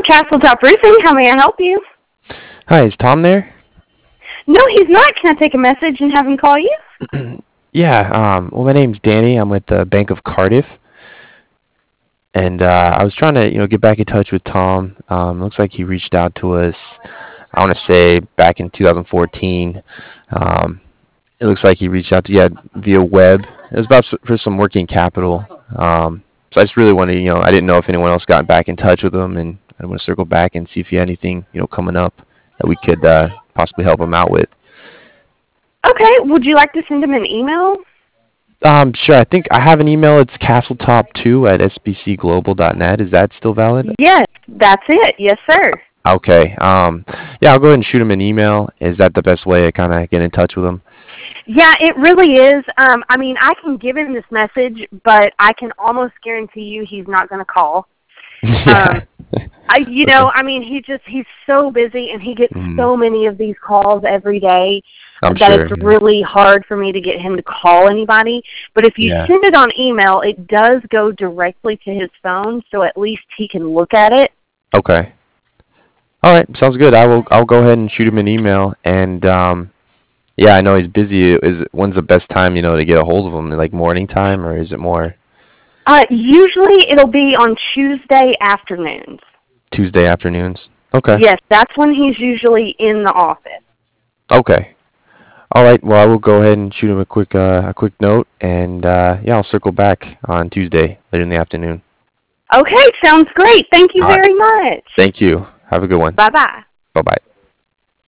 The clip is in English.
Castle Top Roofing. How may I help you? Hi, is Tom there? No, he's not. Can I take a message and have him call you? Yeah, well, my name's Danny. I'm with the Bank of Cardiff, and I was trying to, get back in touch with Tom. Looks like he reached out to us, I want to say, back in 2014. It looks like he reached out to, yeah, via web. It was about for some working capital. So I just really wanted, I didn't know if anyone else got back in touch with him, and I want to circle back and see if he had anything, coming up that we could possibly help him out with. Okay. Would you like to send him an email? Sure. I think I have an email. It's castletop2 at sbcglobal.net. Is that still valid? Yes, that's it. Yes, sir. Okay. Yeah, I'll go ahead and shoot him an email. Is that the best way to kind of get in touch with him? Yeah, it really is. I mean, I can give him this message, but I can almost guarantee you he's not going to call. Yeah. I mean, he's so busy and he gets Mm, so many of these calls every day I'm that sure. it's really hard for me to get him to call anybody. But if you Yeah. send it on email, it does go directly to his phone, so at least he can look at it. Okay. All right. Sounds good. I'll go ahead and shoot him an email. And yeah, I know he's busy. When's the best time, to get a hold of him? Like morning time, or is it more Usually it'll be on Tuesday afternoons. Tuesday afternoons? Okay. Yes, that's when he's usually in the office. Okay. All right. Well, I will go ahead and shoot him a quick note, and yeah, I'll circle back on Tuesday later in the afternoon. Okay, sounds great. Thank you All right. very much. Thank you. Have a good one. Bye-bye. Bye bye.